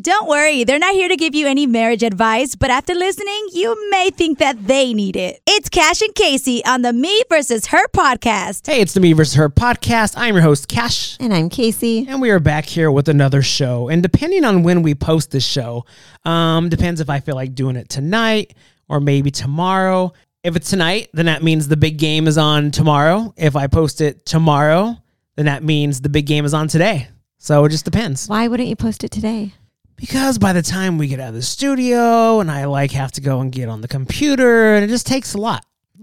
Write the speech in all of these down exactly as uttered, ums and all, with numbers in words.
don't worry. They're not here to give you any marriage advice, but after listening, you may think that they need it. It's Cash and Casey on the Me versus Her podcast. Hey, it's the Me versus Her podcast. I'm your host, Cash. And I'm Casey. And we are back here with another show. And depending on when we post this show, um, depends if I feel like doing it tonight or maybe tomorrow. If it's tonight, then that means the big game is on tomorrow. If I post it tomorrow, then that means the big game is on today. So it just depends. Why wouldn't you post it today? Because by the time we get out of the studio and I like have to go and get on the computer and it just takes a lot.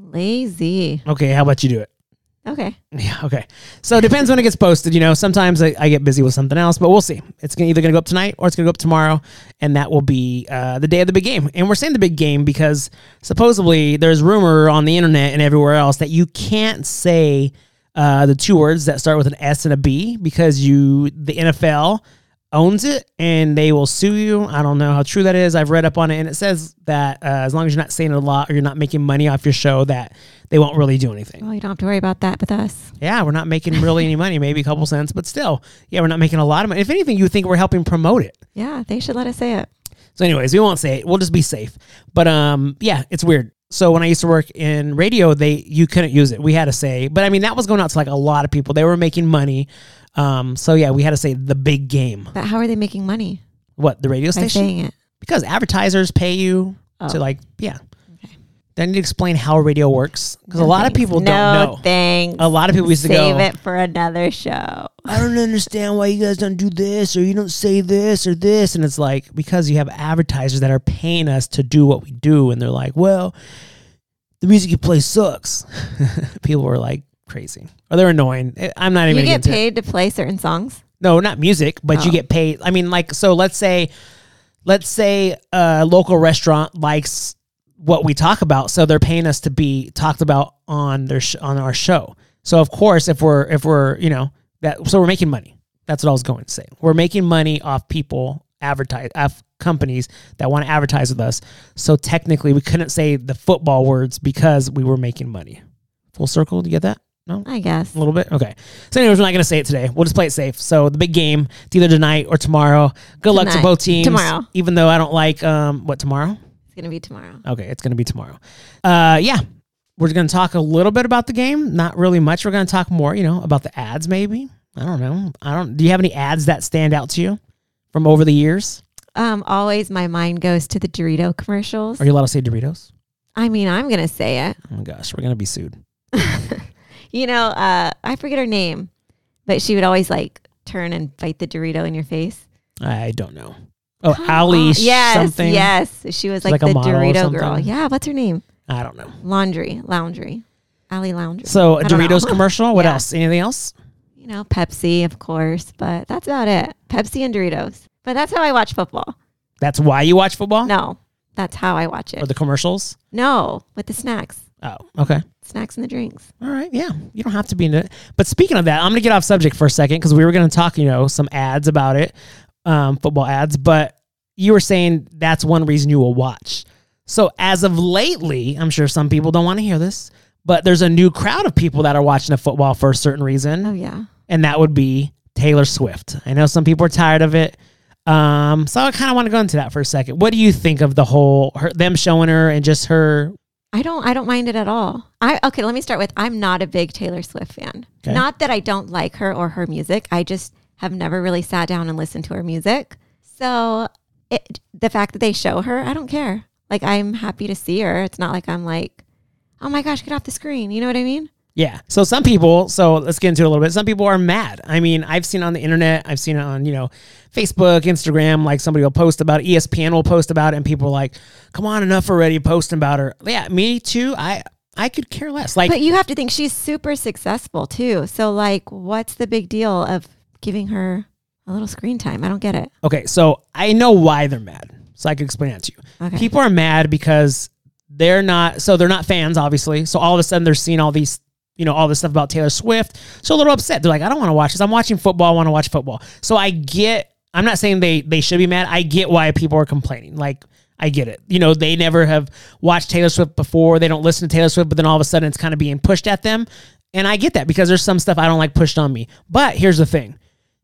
Lazy. Okay, how about you do it? Okay. Yeah, okay. So it depends when it gets posted. You know, sometimes I, I get busy with something else, but we'll see. It's gonna, either going to go up tonight or it's going to go up tomorrow, and that will be uh, the day of the big game. And we're saying the big game because supposedly there's rumor on the internet and everywhere else that you can't say uh, the two words that start with an S and a B because you the N F L owns it and they will sue you. I don't know how true that is. I've read up on it, and it says that uh, as long as you're not saying it a lot or you're not making money off your show, that they won't really do anything. Well, you don't have to worry about that with us. Yeah, we're not making really any money, maybe a couple cents, but still, yeah, we're not making a lot of money. If anything, you would think we're helping promote it. Yeah, they should let us say it. So anyways, we won't say it. We'll just be safe. But um, yeah, it's weird. So when I used to work in radio, they you couldn't use it. We had to say, but I mean, that was going out to like a lot of people. They were making money. Um, so yeah, we had to say the big game. But how are they making money? What, the radio By station? saying it. Because advertisers pay you Oh. to like, yeah. Okay. Then I need to explain how radio works because No a lot thanks. of people no, don't know. thanks. A lot of people used to Save go, it for another show. I don't understand why you guys don't do this or you don't say this or this. And it's like, because you have advertisers that are paying us to do what we do. And they're like, well, the music you play sucks. People are like crazy or they're annoying. I'm not even You gonna get get paid to play certain songs? No, not music, but Oh. you get paid. I mean, like, so let's say, let's say a local restaurant likes what we talk about. So they're paying us to be talked about on their, sh- on our show. So of course, if we're, if we're, you know, that, so we're making money. That's what I was going to say. We're making money off people advertise, off companies that want to advertise with us. So technically we couldn't say the football words because we were making money. Full circle. Do you get that? No? I guess. A little bit? Okay. So anyways, we're not going to say it today. We'll just play it safe. So the big game, it's either tonight or tomorrow. Good luck to Tonight. both teams. Tomorrow. Even though I don't like, um, what, tomorrow? It's going to be tomorrow. Okay, it's going to be tomorrow. Uh, yeah. We're going to talk a little bit about the game. Not really much. We're going to talk more, you know, about the ads maybe. I don't know. I don't. Do you have any ads that stand out to you from over the years? Um, always my mind goes to the Dorito commercials. Are you allowed to say Doritos? I mean, I'm going to say it. Oh my gosh, we're going to be sued. You know, uh, I forget her name, but she would always like turn and fight the Dorito in your face. I don't know. Oh, Come Ali on. Yes, something? yes. She was She's like, like a the model or Dorito something? girl. Yeah, what's her name? I don't know. Laundry, Laundry, Ali Laundry. So a I don't Doritos know. commercial? What Yeah. else? Anything else? You know, Pepsi, of course, but that's about it. Pepsi and Doritos. But that's how I watch football. That's why you watch football? No, that's how I watch Or it. the commercials? No, with the snacks, Oh, okay. snacks and the drinks. All right. Yeah. You don't have to be into it. But speaking of that, I'm going to get off subject for a second because we were going to talk, you know, some ads about it, um, football ads. But you were saying that's one reason you will watch. So as of lately, I'm sure some people don't want to hear this, but there's a new crowd of people that are watching the football for a certain reason. Oh, yeah. And that would be Taylor Swift. I know some people are tired of it. Um, so I kind of want to go into that for a second. What do you think of the whole, her, them showing her and just her? I don't I don't mind it at all. I okay, let me start with I'm not a big Taylor Swift fan. Okay. Not that I don't like her or her music. I just have never really sat down and listened to her music. So it, the fact that they show her, I don't care. Like I'm happy to see her. It's not like I'm like, oh my gosh, get off the screen. You know what I mean? Yeah. So some people, so let's get into it a little bit. Some people are mad. I mean, I've seen on the internet, I've seen it on, you know, Facebook, Instagram, like somebody will post about it, E S P N will post about it, and people are like, come on, enough already posting about her. Yeah, me too. I I could care less. Like, But you have to think she's super successful too. So like what's the big deal of giving her a little screen time? I don't get it. okay, so I know why they're mad. So I can explain that to you. Okay. People are mad because they're not, so they're not fans, obviously. So all of a sudden they're seeing all these, you know, all this stuff about Taylor Swift. So a little upset. They're like, I don't want to watch this. I'm watching football. I want to watch football. So I get, I'm not saying they, they should be mad. I get why people are complaining. Like, I get it. You know, they never have watched Taylor Swift before. They don't listen to Taylor Swift, but then all of a sudden it's kind of being pushed at them. And I get that because there's some stuff I don't like pushed on me. But here's the thing.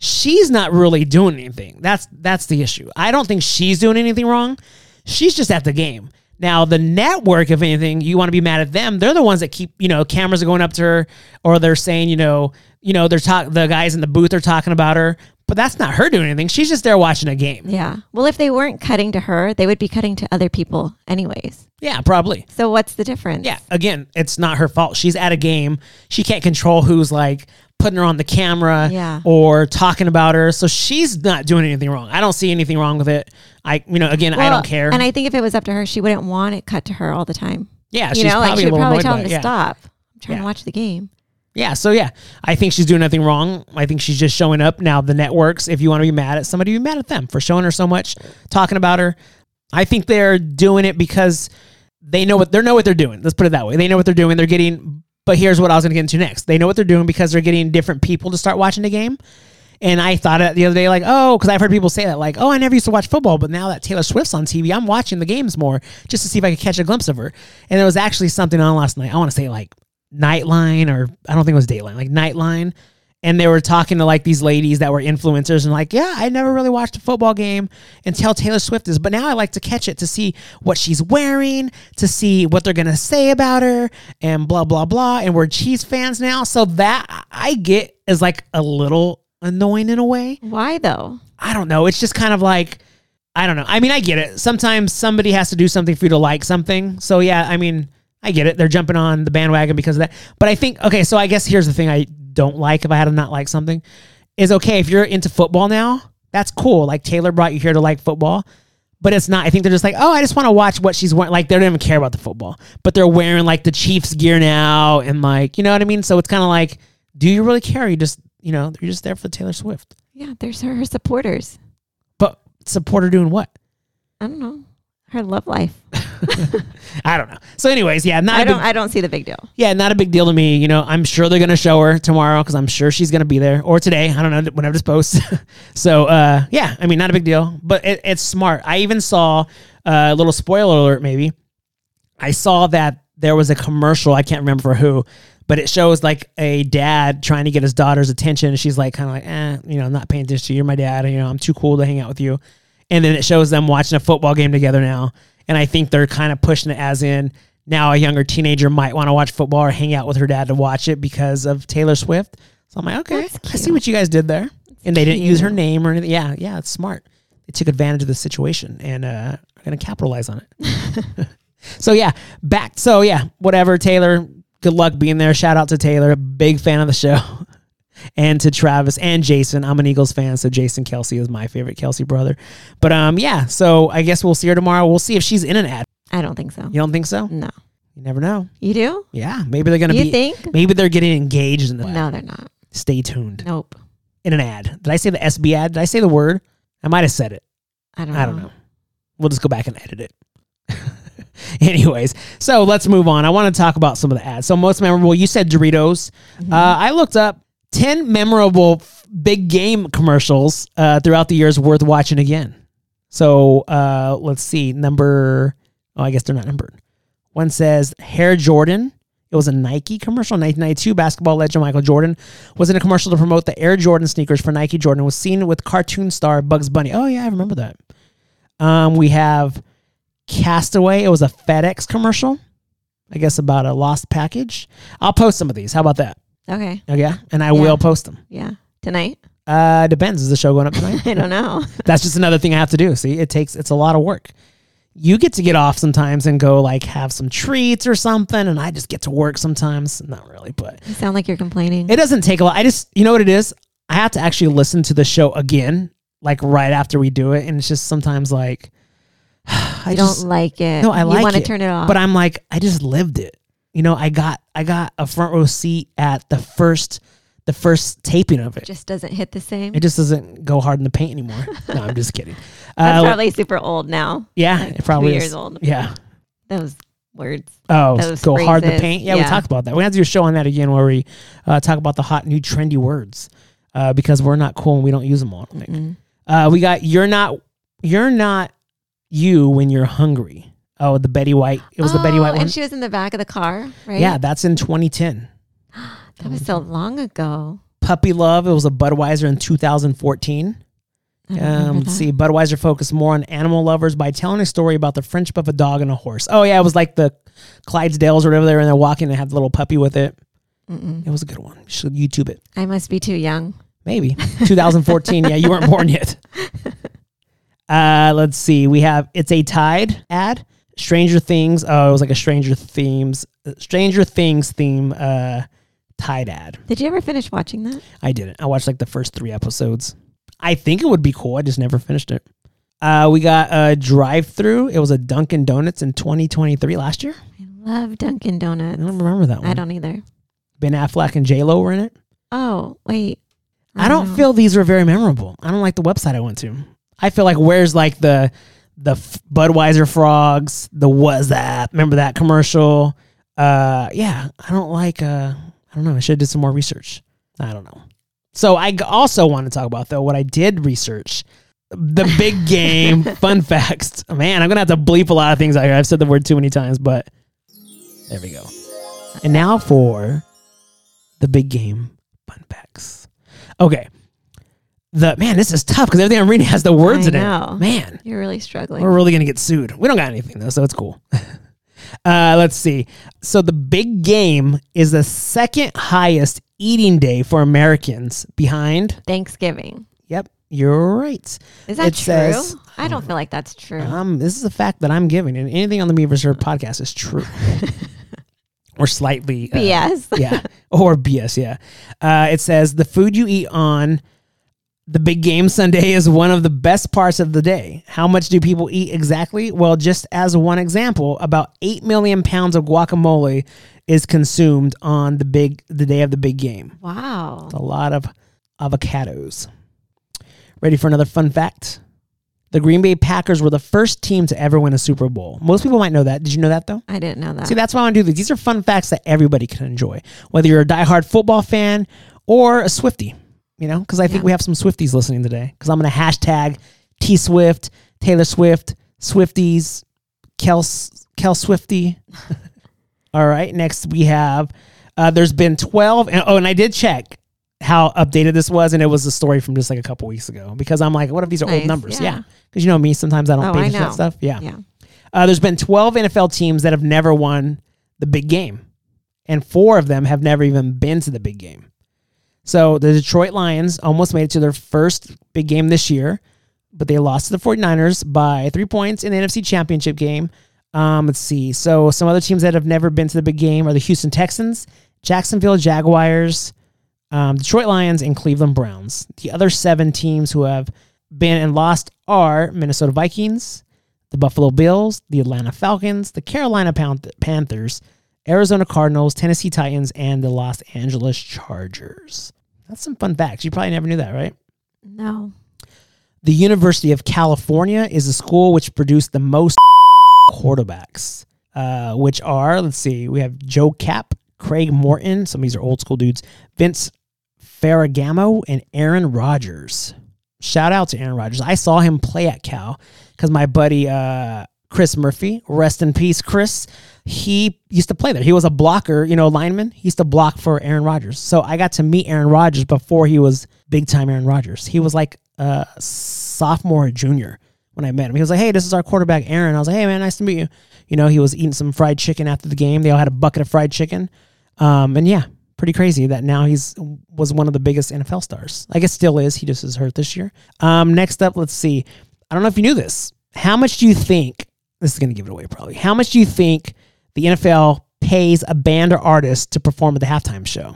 she's not really doing anything. That's that's the issue. I don't think she's doing anything wrong. She's just at the game. Now, the network, if anything, you want to be mad at them. They're the ones that keep, you know, cameras are going up to her, or they're saying, you know, you know, they're talk the guys in the booth are talking about her, but that's not her doing anything. She's just there watching a game. Yeah. Well, if they weren't cutting to her, they would be cutting to other people anyways. Yeah, probably. So what's the difference? Yeah. Again, it's not her fault. She's at a game. She can't control who's like putting her on the camera Yeah. or talking about her. So she's not doing anything wrong. I don't see anything wrong with it. I, you know, again, I Well, don't care. And I think if it was up to her, she wouldn't want it cut to her all the time. yeah, You she's know, like probably she a would little probably annoyed tell by him it. to Yeah. stop. I'm trying Yeah. to watch the game. Yeah, so yeah, I think she's doing nothing wrong. I think she's just showing up. Now, the networks, if you want to be mad at somebody, be mad at them for showing her so much, talking about her. I think they're doing it because they know what they know what they're doing. Let's put it that way. They know what they're doing. They're getting, but here's what I was going to get into next. They know what they're doing because they're getting different people to start watching the game. And I thought it the other day, like, oh, because I've heard people say that, like, oh, I never used to watch football, but now that Taylor Swift's on T V, I'm watching the games more just to see if I could catch a glimpse of her. And there was actually something on last night. I want to say like Nightline, or I don't think it was Dateline, like Nightline. And they were talking to like these ladies that were influencers and like, yeah, I never really watched a football game until Taylor Swift is, but now I like to catch it to see what she's wearing, to see what they're going to say about her and blah, blah, blah. And we're Chiefs fans now. So that I get is like a little annoying in a way. Why though? I don't know. It's just kind of like, I don't know. I mean, I get it. Sometimes somebody has to do something for you to like something. So yeah, I mean, I get it. They're jumping on the bandwagon because of that. But I think, okay, so I guess here's the thing I don't like if I had to not like something is, okay, if you're into football now, that's cool. Like Taylor brought you here to like football, but it's not. I think they're just like, oh, I just want to watch what she's wearing. Like they don't even care about the football, but they're wearing like the Chiefs gear now. And like, you know what I mean? So it's kind of like, do you really care? You just, you know, you're just there for Taylor Swift. Yeah, there's her, her supporters. But support her doing what? I don't know. Her love life. I don't know. So anyways, yeah, not I a don't big, I don't see the big deal. yeah, not a big deal to me. You know, I'm sure they're going to show her tomorrow because I'm sure she's going to be there, or today. I don't know, whenever this posts. So, uh, yeah, I mean, not a big deal, but it, it's smart. I even saw uh, a little spoiler alert, maybe. I saw that there was a commercial. I can't remember for who, but it shows like a dad trying to get his daughter's attention. And she's like, kind of like, eh, you know, I'm not paying attention to you. You're my dad. You know, I'm too cool to hang out with you. And then it shows them watching a football game together now. And I think they're kind of pushing it as in now a younger teenager might want to watch football or hang out with her dad to watch it because of Taylor Swift. So I'm like, okay, That's I see cute. what you guys did there. That's And they didn't use her cute. name or anything. Yeah, yeah, it's smart. They took advantage of the situation and uh, are going to capitalize on it. So, yeah, back. So, yeah, whatever, Taylor, good luck being there. Shout out to Taylor, big fan of the show. And to Travis and Jason. I'm an Eagles fan, so Jason Kelsey is my favorite Kelsey brother. But um, yeah, so I guess we'll see her tomorrow. We'll see if she's in an ad. I don't think so. You don't think so? No. You never know. You do? Yeah, maybe they're gonna You be. think? Maybe they're getting engaged in the. No, they're not. Stay tuned. Nope. In an ad. Did I say the S B ad? Did I say the word? I might have said it. I don't know. I don't know. We'll just go back and edit it. Anyways, so let's move on. I want to talk about some of the ads. So most memorable, you said Doritos. Mm-hmm. Uh, I looked up ten memorable f- big game commercials uh, throughout the years worth watching again. So uh, let's see. Number, oh, I guess they're not numbered. One says Hair Jordan. It was a Nike commercial. nineteen ninety-two, basketball legend Michael Jordan was in a commercial to promote the Air Jordan sneakers for Nike. Jordan was seen with cartoon star Bugs Bunny. Oh, yeah, I remember that. Um, we have Castaway. It was a FedEx commercial, I guess, about a lost package. I'll post some of these. How about that? Okay. Okay, and I Yeah. will post them. Yeah. Tonight? Uh, depends. Is the show going up tonight? I don't know. That's just another thing I have to do. See, it takes, it's a lot of work. You get to get off sometimes and go like have some treats or something, and I just get to work sometimes. Not really, but You sound like you're complaining. it doesn't take a lot. I just, you know what it is? I have to actually listen to the show again, like right after we do it, and it's just sometimes like I you just don't like it. no, I like You want to it, turn it off. but I'm like I just lived it. You know, I got I got a front row seat at the first the first taping of it. it just doesn't hit the same. It just doesn't go hard in the paint anymore. No, I'm just kidding. That's Uh, probably super old now. yeah, like it probably two is. years old. Yeah. Those words. Oh, Those go hard in the phrases. paint. Yeah, we Yeah. talked about that. We have to do a show on that again where we uh, talk about the hot new trendy words uh, because we're not cool and we don't use them all. I think. Mm. Uh, we got you're not you're not you when you're hungry. Oh, the Betty White. It was the Betty Oh, White one. And she was in the back of the car, right? Yeah, that's in twenty ten. That was so long ago. Puppy Love. It was a Budweiser in two thousand fourteen. I don't remember Um, let's that. see. Budweiser focused more on animal lovers by telling a story about the friendship of a dog and a horse. Oh, yeah. It was like the Clydesdales or whatever there, and they're walking and had the little puppy with it. Mm-mm. It was a good one. You should YouTube it. I must be too young. Maybe. twenty fourteen. Yeah, you weren't born yet. Uh, let's see. We have It's a Tide ad. Stranger Things. Oh, it was like a Stranger Themes, Stranger Things theme uh, Tide ad. Did you ever finish watching that? I didn't. I watched like the first three episodes. I think it would be cool. I just never finished it. Uh, we got a drive-through. It was a Dunkin' Donuts in twenty twenty-three last year. I love Dunkin' I Donuts. don't remember that one. I don't either. Ben Affleck and J Lo were in it. Oh, wait. I don't know. feel these were very memorable. I don't like the website I went to. I feel like where's like the the f- Budweiser frogs, the was that? Remember that commercial? Uh, yeah, I don't like. Uh, I don't know. I should have did some more research. I don't know. So I g- also want to talk about though what I did research. The big game fun facts. Man, I'm gonna have to bleep a lot of things out here. I've said the word too many times, but there we go. And now for the big game fun facts. Okay. The man, this is tough because everything I'm reading has the words I in know. it. Man, You're really struggling. we're really gonna get sued. We don't got anything though, so it's cool. uh, let's see. So the big game is the second highest eating day for Americans, behind. Thanksgiving. Yep, you're right. Is that It true? says- I don't feel like that's true. Um, this is a fact that I'm giving, and anything on the Me versus Her podcast is true, or slightly uh, B S. yeah, or B S. Yeah. Uh, it says the food you eat on the big game Sunday is one of the best parts of the day. How much do people eat exactly? Well, just as one example, about eight million pounds of guacamole is consumed on the big the day of the big game. Wow. A lot of avocados. Ready for another fun fact? The Green Bay Packers were the first team to ever win a Super Bowl. Most people might know that. Did you know that though? I didn't know that. See, that's why I want to do these. These are fun facts that everybody can enjoy, whether you're a diehard football fan or a Swiftie, you know, because I think Yeah. we have some Swifties listening today, because I'm going to hashtag T Swift, Taylor Swift, Swifties, Kel, Kel Swiftie. All right. Next we have, uh, there's been twelve. And, oh, and I did check how updated this was, and it was a story from just like a couple weeks ago, because I'm like, what if these are old Nice, numbers? yeah. Yeah. Because you know me, sometimes I don't Oh, pay I attention to that know. stuff. Yeah. Yeah. Uh, there's been twelve N F L teams that have never won the big game, and four of them have never even been to the big game. So the Detroit Lions almost made it to their first big game this year, but they lost to the 49ers by three points in the N F C Championship game. Um, let's see. So some other teams that have never been to the big game are the Houston Texans, Jacksonville Jaguars, um, Detroit Lions, and Cleveland Browns. The other seven teams who have been and lost are Minnesota Vikings, the Buffalo Bills, the Atlanta Falcons, the Carolina Panth- Panthers, Arizona Cardinals, Tennessee Titans, and the Los Angeles Chargers. That's some fun facts. You probably never knew that, right? No. The University of California is a school which produced the most quarterbacks, uh, which are, let's see, we have Joe Cap, Craig Morton, some of these are old school dudes, Vince Ferragamo, and Aaron Rodgers. Shout out to Aaron Rodgers. I saw him play at Cal because my buddy uh, Chris Murphy, rest in peace, Chris, he used to play there. He was a blocker, you know, lineman. He used to block for Aaron Rodgers. So I got to meet Aaron Rodgers before he was big time Aaron Rodgers. He was like a sophomore or junior when I met him. He was like, hey, this is our quarterback, Aaron. I was like, hey, man, nice to meet you. You know, he was eating some fried chicken after the game. They all had a bucket of fried chicken. Um, and yeah, pretty crazy that now he's was one of the biggest N F L stars. I guess still is. He just is hurt this year. Um, next up, let's see. I don't know if you knew this. How much do you think, this is going to give it away probably, how much do you think the N F L pays a band or artist to perform at the halftime show?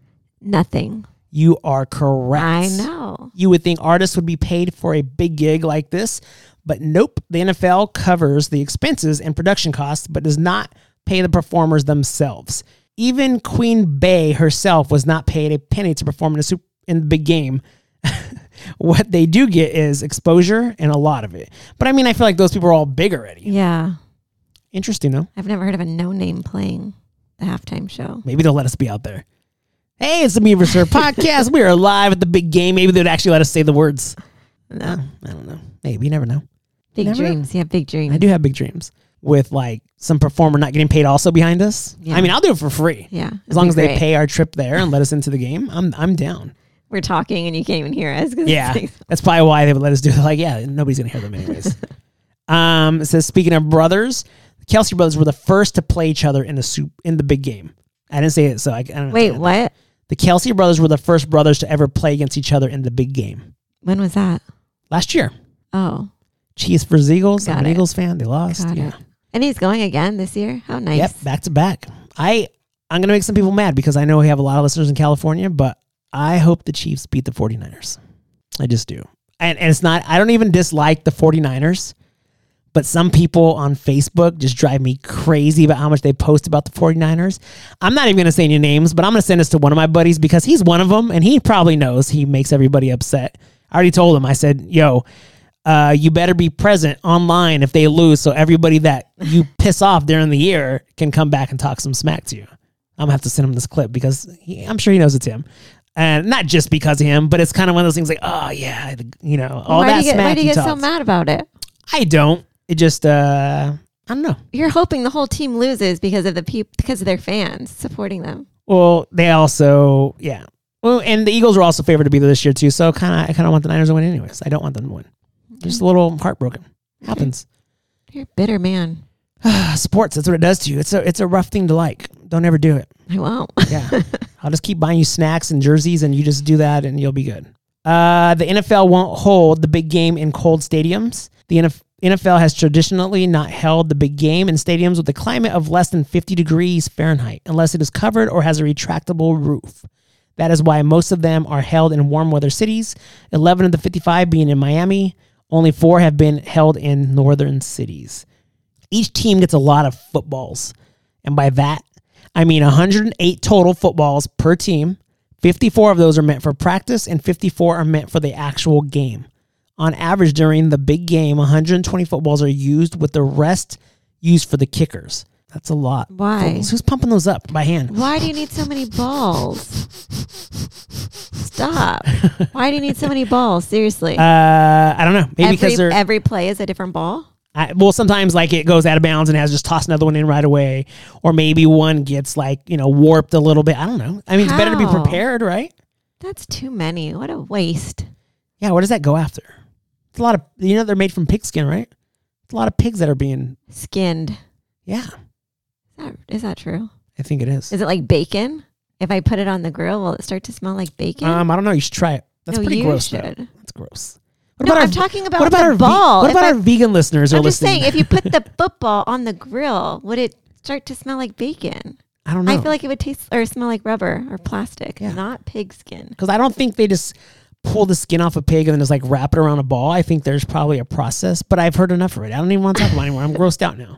Nothing. You are correct. I know. You would think artists would be paid for a big gig like this, but nope. The N F L covers the expenses and production costs, but does not pay the performers themselves. Even Queen Bey herself was not paid a penny to perform in, a super, in the big game. What they do get is exposure and a lot of it. But I mean, I feel like those people are all big already. Yeah. Interesting, though. I've never heard of a no-name playing the halftime show. Maybe they'll let us be out there. Hey, it's the Me versus Her podcast. We are live at the big game. Maybe they'd actually let us say the words. No. I don't know. Maybe. You never know. Big Never? dreams. Yeah, big dreams. I do have big dreams with like some performer not getting paid also behind us. Yeah. I mean, I'll do it for free. Yeah. As long as they great. pay our trip there and let us into the game, I'm I'm down. We're talking and you can't even hear us. 'cause Yeah, it's like- that's probably why they would let us do it. Like, yeah, nobody's gonna hear them anyways. um, it says speaking of brothers, the Kelsey brothers were the first to play each other in the soup in the big game. I didn't say it, so I, I don't know. Wait, what? The Kelsey brothers were the first brothers to ever play against each other in the big game When was that? last year. Oh, Chiefs versus Eagles. I'm Got an it. Eagles fan. They lost. got yeah. it. And he's going again this year? How nice. Yep, back to back. I I'm gonna make some people mad because I know we have a lot of listeners in California, but I hope the Chiefs beat the 49ers. I just do. And and it's not I don't even dislike the 49ers, but some people on Facebook just drive me crazy about how much they post about the 49ers. I'm not even gonna say any names, but I'm gonna send this to one of my buddies because he's one of them and he probably knows he makes everybody upset. I already told him, I said, yo, Uh, you better be present online if they lose, so everybody that you piss off during the year can come back and talk some smack to you. I'm gonna have to send him this clip because he, I'm sure he knows it's him, and not just because of him, but it's kind of one of those things like, oh yeah, you know, all why that do you get, smack why do you he get so talks. mad about it? I don't. It just, uh, I don't know. You're hoping the whole team loses because of the peop- because of their fans supporting them. Well, they also, yeah. Well, and the Eagles were also favored to be there this year too, so kind of, I kind of want the Niners to win anyways. I don't want them to win. Just a little heartbroken. Happens. You're a bitter man. Sports, that's what it does to you. It's a it's a rough thing to like. Don't ever do it. I won't. Yeah. I'll just keep buying you snacks and jerseys and you just do that and you'll be good. Uh, the N F L won't hold the big game in cold stadiums. The N F L has traditionally not held the big game in stadiums with a climate of less than fifty degrees Fahrenheit unless it is covered or has a retractable roof. That is why most of them are held in warm weather cities, eleven of the fifty-five being in Miami. Only four have been held in northern cities. Each team gets a lot of footballs. And by that, I mean one hundred eight total footballs per team. fifty-four of those are meant for practice and fifty-four are meant for the actual game. On average, during the big game, one hundred twenty footballs are used with the rest used for the kickers. That's a lot. Why? Footballs. Who's pumping those up by hand? Why do you need so many balls? Stop. Why do you need so many balls? Seriously. Uh, I don't know. Maybe every, because they're... every play is a different ball? I, well, sometimes like it goes out of bounds and has just tossed another one in right away, or maybe one gets like you know warped a little bit. I don't know. I mean, it's better to be How? prepared, right? That's too many. What a waste. Yeah. What does that go after? It's a lot of you know they're made from pig skin, right? It's a lot of pigs that are being. Skinned. Yeah, Is that, is that true? I think it is. Is it like bacon? If I put it on the grill, will it start to smell like bacon? Um, I don't know. You should try it. That's no, pretty you gross. Though. should. That's gross. What No, about I'm our, talking about what about the our ve- ball. what If about I- our vegan listeners? Who I'm are just listening? saying, if you put the football on the grill, would it start to smell like bacon? I don't know. I feel like it would taste or smell like rubber or plastic, Yeah. not pig skin. Because I don't think they just pull the skin off a pig and then just like wrap it around a ball. I think there's probably a process, but I've heard enough of it. I don't even want to talk about it anymore. I'm grossed out now.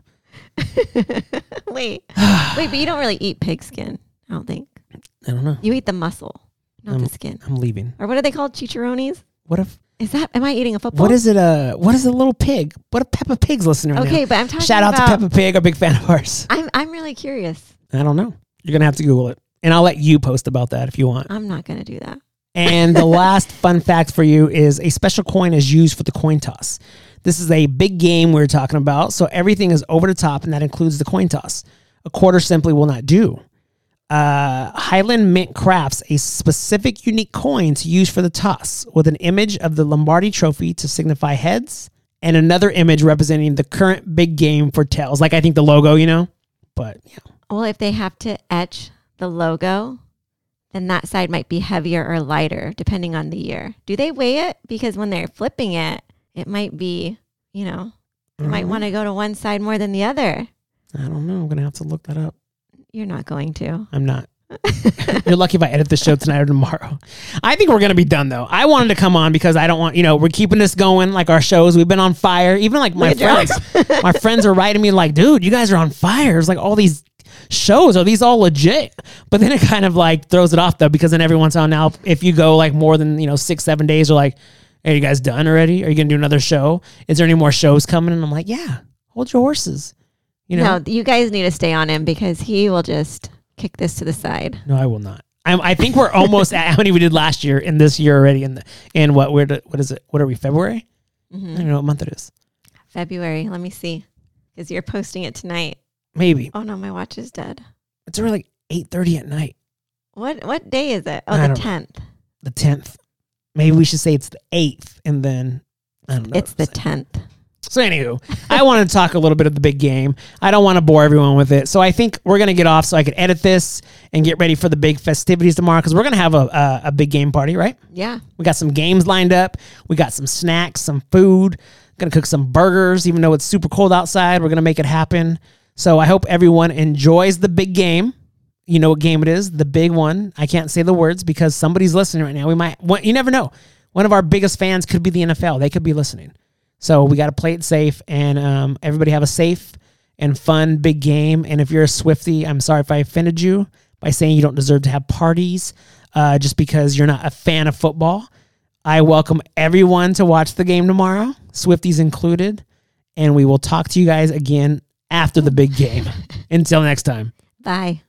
wait, wait, but you don't really eat pig skin. I don't think I don't know. you eat the muscle, not Um, the skin. I'm leaving. Or what are they called? Chicharrones? What if? Is that? Am I eating a football? What is it? Uh, what is a little pig? What a Peppa Pig's listening right Okay, now. but I'm talking Shout out about. to Peppa Pig, a big fan of ours. I'm I'm really curious. I don't know. You're gonna have to Google it, and I'll let you post about that if you want. I'm not gonna do that. And the last fun fact for you is a special coin is used for the coin toss. This is a big game we're talking about, so everything is over the top, and that includes the coin toss. A quarter simply will not do. Uh, Highland Mint crafts a specific unique coin to use for the toss with an image of the Lombardi Trophy to signify heads and another image representing the current big game for tails. Like I think the logo, you know, but yeah. Well, if they have to etch the logo, then that side might be heavier or lighter depending on the year. Do they weigh it? Because when they're flipping it, it might be, you know, you might want to go to one side more than the other. I don't know. I'm going to have to look that up. You're not going to. I'm not. You're lucky if I edit the show tonight or tomorrow. I think we're going to be done, though. I wanted to come on because I don't want, you know, we're keeping this going like our shows. We've been on fire. Even like my Look at friends, my friends are writing me like, dude, you guys are on fire. It's like all these shows. Are these all legit? But then it kind of like throws it off, though, because then every once in a while now, if you go like more than, you know, six, seven days, they're like, are you guys done already? Are you going to do another show? Is there any more shows coming? And I'm like, yeah, hold your horses. You know? No, you guys need to stay on him because he will just kick this to the side. No, I will not. I'm, I think we're almost at how many we did last year in this year already. In the in what? Where? Do, what is it? What are we? February? Mm-hmm. I don't know what month it is. February. Let me see. Because you're posting it tonight. Maybe. Oh no, my watch is dead. It's around like eight thirty at night. What what day is it? Oh, I the don't know. tenth. The tenth. Maybe we should say it's the eighth, and then I don't know. It's the tenth. So anywho, I want to talk a little bit of the big game. I don't want to bore everyone with it. So I think we're going to get off so I can edit this and get ready for the big festivities tomorrow because we're going to have a, a a big game party, right? Yeah. We got some games lined up. We got some snacks, some food. Going to cook some burgers, even though it's super cold outside. We're going to make it happen. So I hope everyone enjoys the big game. You know what game it is, the big one. I can't say the words because somebody's listening right now. We might, you never know. One of our biggest fans could be the N F L. They could be listening. So we got to play it safe, and um, everybody have a safe and fun big game. And if you're a Swiftie, I'm sorry if I offended you by saying you don't deserve to have parties uh, just because you're not a fan of football. I welcome everyone to watch the game tomorrow, Swifties included, and we will talk to you guys again after the big game. Until next time. Bye.